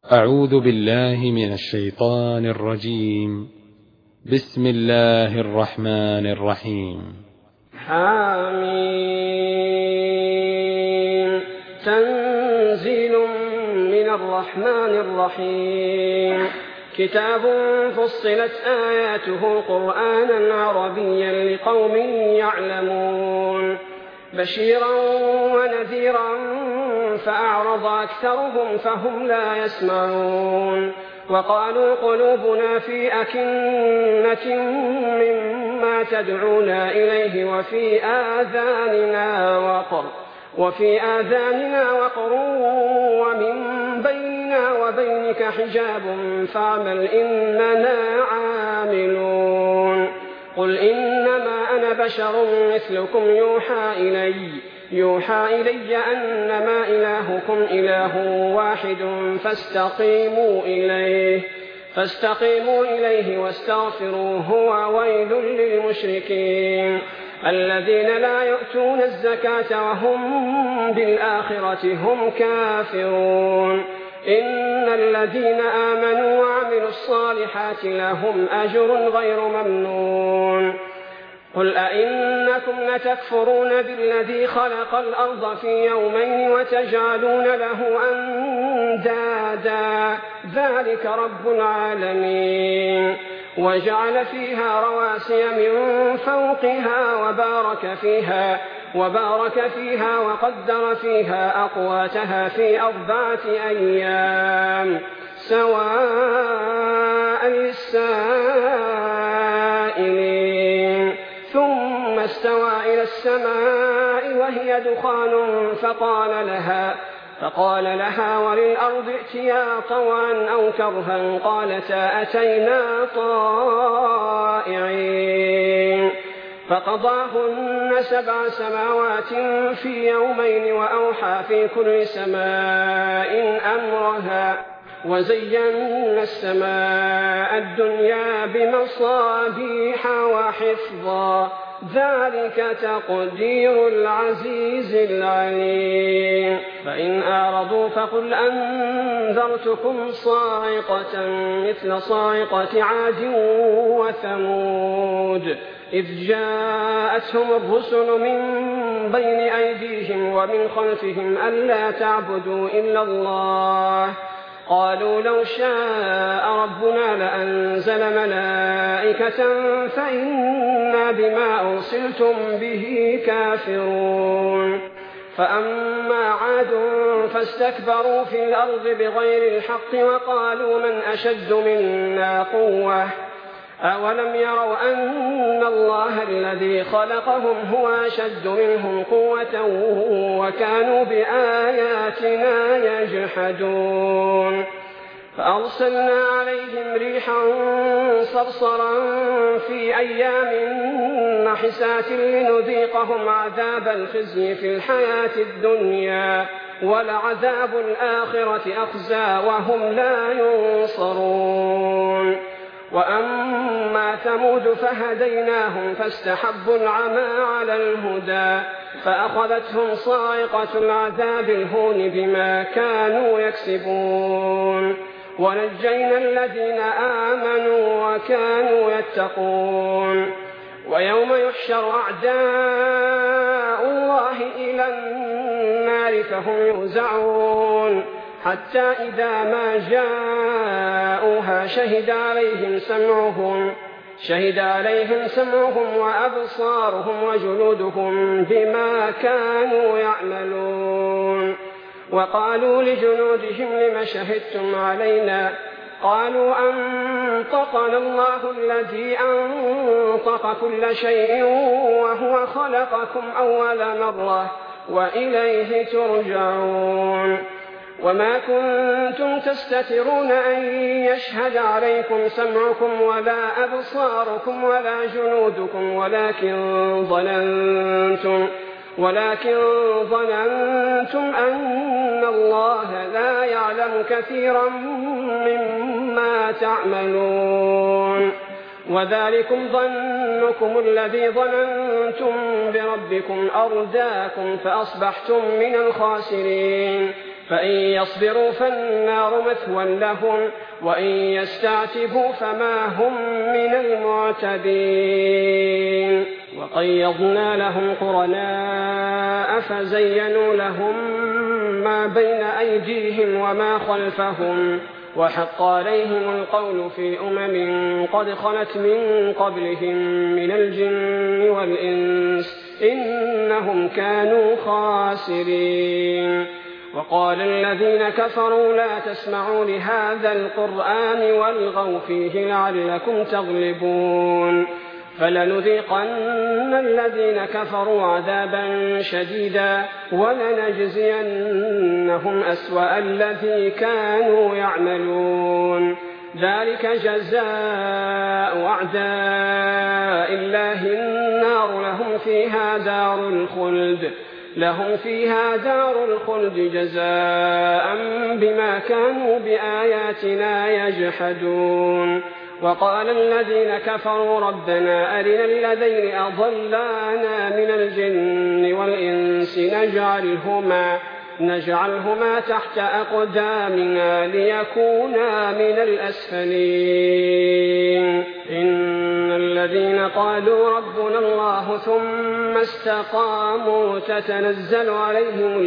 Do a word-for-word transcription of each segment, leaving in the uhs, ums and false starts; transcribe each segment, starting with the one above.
أعوذ بالله من الشيطان الرجيم. بسم الله الرحمن الرحيم. حميم. تنزيل من الرحمن الرحيم. كتاب فصلت آياته قرآنا عربيا لقوم يعلمون بشيرا ونذيرا فأعرض أكثرهم فهم لا يسمعون. وقالوا قلوبنا في أكنة مما تدعونا إليه وفي آذاننا وقر وفي آذاننا وقر ومن بيننا وبينك حجاب فاعمل إننا عاملون. قل إنما أنا بشر مثلكم يوحى إلي يوحى إلي أنما إلهكم إله واحد فاستقيموا إليه فاستقيموا إليه واستغفروه وويل للمشركين الذين لا يؤتون الزكاة وهم بالآخرة هم كافرون. إن الذين آمنوا وعملوا الصالحات لهم أجر غير ممنون. قل أئنكم لتكفرون بالذي خلق الأرض في يومين وتجعلون له أندادا ذلك رب العالمين. وجعل فيها رواسي من فوقها وبارك فيها وبارك فيها وقدر فيها أقواتها في أربعة أيام سواء للسائلين. ثم استوى إلى السماء وهي دخان فقال لها فقال لها وللأرض ائتيا طوعا أو كرها قالتا أتينا طائعين. فقضاهن سبع سماوات في يومين وأوحى في كل سماء أمرها وزينا السماء الدنيا بمصابيح وحفظا ذلك تقدير العزيز العليم. فإن أعرضوا فقل أنذرتكم صاعقة مثل صاعقة عاد وثمود إذ جاءتهم الرسل من بين أيديهم ومن خلفهم ألا تعبدوا إلا الله قالوا لو شاء ربنا لأنزل ملائكة فإنا بما أرسلتم به كافرون. فأما عاد فاستكبروا في الأرض بغير الحق وقالوا من أشد منا قوة أولم يروا أن الله الذي خلقهم هو أشد منهم قوة وكانوا بآياتنا يجحدون. فأرسلنا عليهم ريحا صرصرا في أيام نحسات لنذيقهم عذاب الخزي في الحياة الدنيا ولعذاب الآخرة أخزى وهم لا ينصرون. وأما ثمود فهديناهم فاستحبوا العمى على الهدى فأخذتهم صاعقة العذاب الهون بما كانوا يكسبون. ونجينا الذين آمنوا وكانوا يتقون. ويوم يحشر أعداء الله إلى النار فهم يوزعون حتى إذا ما جاءوها شهد عليهم سمعهم شهد عليهم سمعهم وأبصارهم وجلودهم بما كانوا يعملون. وقالوا لجنودهم لم شهدتم علينا قالوا أنطقنا الله الذي أنطق كل شيء وهو خلقكم أول مرة وإليه ترجعون. وما كنتم تستترون أن يشهد عليكم سمعكم ولا أبصاركم ولا جنودكم ولكن ظننتم ولكن ظننتم أن الله لا يعلم كثيرا مما تعملون. وذلكم ظنكم الذي ظننتم بربكم أرداكم فأصبحتم من الخاسرين. فإن يصبروا فالنار مثوى لهم وإن يستعتبوا فما هم من المعتبين. وقيضنا لهم قرناء فزينوا لهم ما بين أيديهم وما خلفهم وحق عليهم القول في أمم قد خلت من قبلهم من الجن والإنس إنهم كانوا خاسرين. وقال الذين كفروا لا تسمعوا لهذا القرآن والغوا فيه لعلكم تغلبون. فلنذيقن الذين كفروا عذابا شديدا ولنجزينهم أسوأ الذي كانوا يعملون. ذلك جزاء أعداء الله النار لهم فيها دار الخلد لهم فيها دار الخلد جزاء بما كانوا بآياتنا يجحدون. وقال الذين كفروا ربنا أرنا الذين أضلانا من الجن والإنس نجعلهما, نجعلهما تحت أقدامنا ليكونا من الأسفلين. إن الذين قالوا ربنا الله ثم استقاموا تتنزل عليهم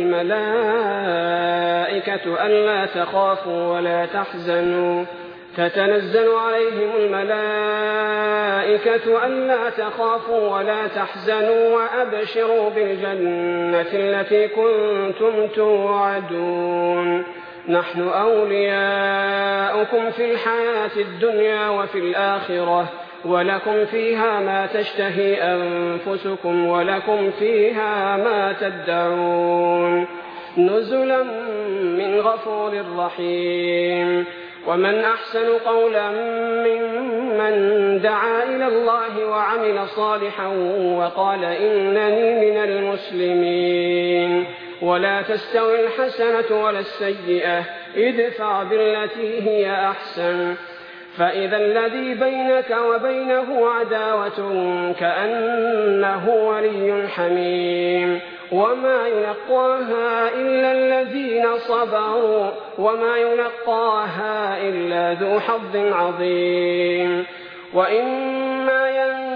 الملائكة ألا تخافوا ولا تحزنوا تتنزل عليهم الملائكة ألا تخافوا ولا تحزنوا وأبشروا بالجنة التي كنتم توعدون. نحن أولياؤكم في الحياة الدنيا وفي الآخرة ولكم فيها ما تشتهي أنفسكم ولكم فيها ما تدعون. نزلا من غفور رحيم. ومن أحسن قولا ممن دعا إلى الله وعمل صالحا وقال إنني من المسلمين. ولا تستوي الحسنة ولا السيئة ادفع بالتي هي أحسن فإذا الذي بينك وبينه عداوة كأنه ولي حميم. وما يلقاها إلا الذين صبروا وما يلقاها إلا ذو حظ عظيم. وإما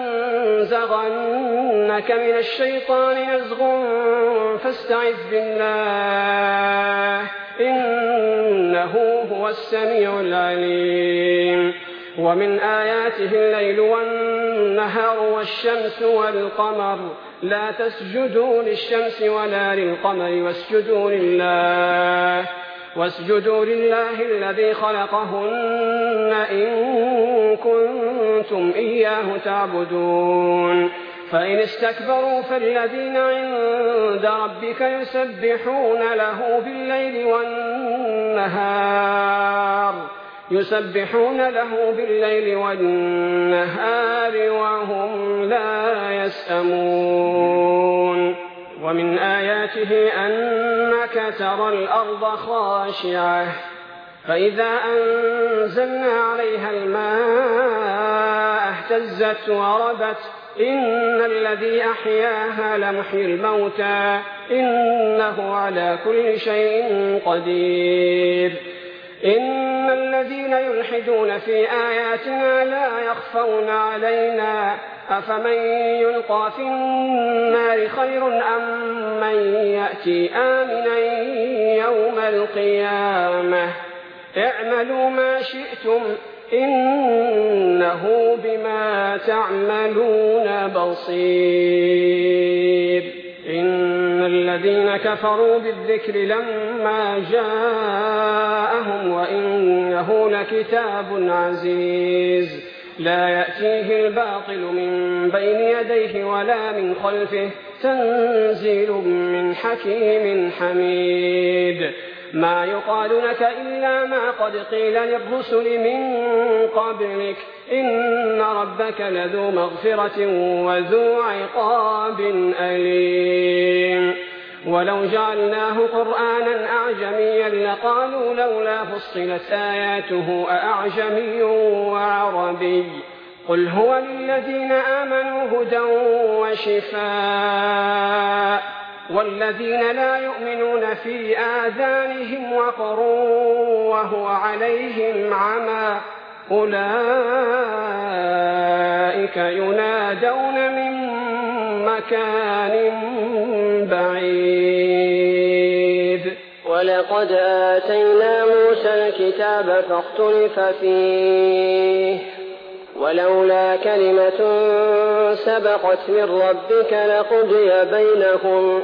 ينزغنك من الشيطان نزغ فاستعذ بالله إنه هو السميع العليم. ومن آياته الليل والنهار والشمس والقمر لا تسجدوا للشمس ولا للقمر واسجدوا لله واسجدوا لله الذي خلقهن إن كنتم إياه تعبدون. فإن استكبروا فالذين عند ربك يسبحون له بالليل والنهار يسبحون له بالليل والنهار وهم لا يسأمون. ومن آياته أنك ترى الأرض خاشعة فإذا أنزلنا عليها الماء اهتزت وربت إن الذي أحياها لمحيي الموتى إنه على كل شيء قدير. إن الذين يلحدون في آياتنا لا يخفون علينا أفمن يلقى في النار خير أم من يأتي آمنا يوم القيامة اعملوا ما شئتم إنه بما تعملون بصير. إن الذين كفروا بالذكر لما جاءهم وإنه لكتاب عزيز لا يأتيه الباطل من بين يديه ولا من خلفه تنزيل من حكيم حميد. ما يقال لك إلا ما قد قيل للرسل من قبلك إن ربك لذو مغفرة وذو عقاب أليم. ولو جعلناه قرآنا أعجميا لقالوا لولا فصلت آياته أأعجمي وعربي قل هو للذين آمنوا هدى وشفاء والذين لا يؤمنون في آذانهم وقر وهو عليهم عمى أولئك ينادون من مكان بعيد. ولقد آتينا موسى الكتاب فاختلف فيه ولولا كلمة سبقت من ربك لقضي بينهم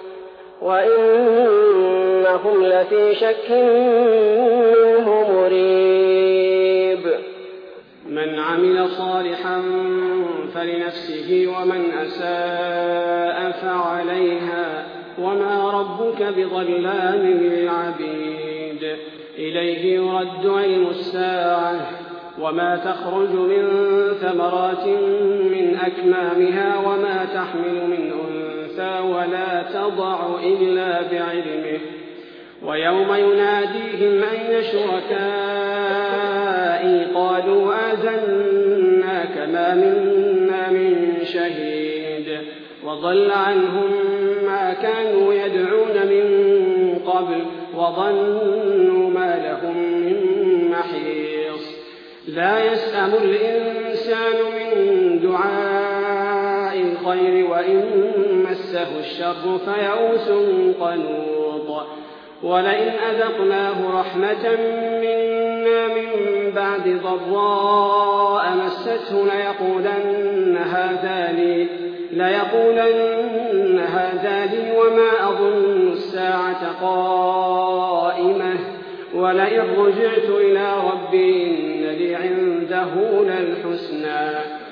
وإنهم لفي شك منه مريب. من عمل صالحا فلنفسه ومن أساء فعليها وما ربك بظلام للعبيد. إليه يرد علم الساعة وما تخرج من ثمرات من أكمامها وما تحمل من أنثى ولا تضع إلا بعلمه. ويوم يناديهم أين شركائي قالوا آذناك ما منا من شهيد وضل عنهم ما كانوا يدعون من قبل وظنوا ما لهم من محيص. لا يسأم الإنسان من دعاء الخير وإن مسه الشر فيئوس قنوط. ولئن أذقناه رحمة منا من بعد ضراء مسته ليقولن هذا لي ليقولن هذا لي وما أظن الساعة قائمة ولئن رجعت إلى ربي إن لي عنده للحسنى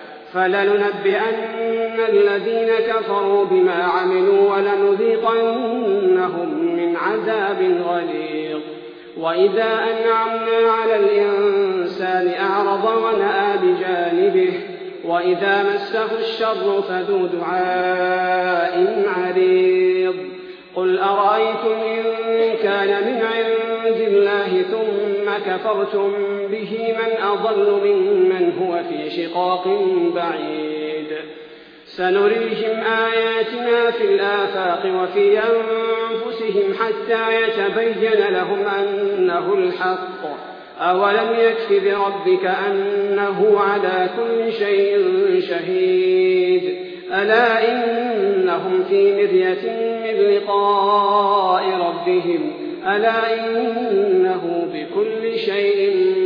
فلننبئن الذين كفروا بما عملوا ولنذيقنهم من عذاب غليظ. وإذا أنعمنا على الإنسان أعرض ونأى بجانبه وإذا مسه الشر فذو دعاء عريض. قل أرأيتم إن كان من عند الله ثم كفرتم به من أضل ممن هو في شقاق بعيد. سنريهم آياتنا في الآفاق وفي أنفسهم حتى يتبين لهم أنه الحق. أولم يكف بربك أنه على كل شيء شهيد. ألا إنهم في مرية من لقاء ربهم ألا إنه بكل شيء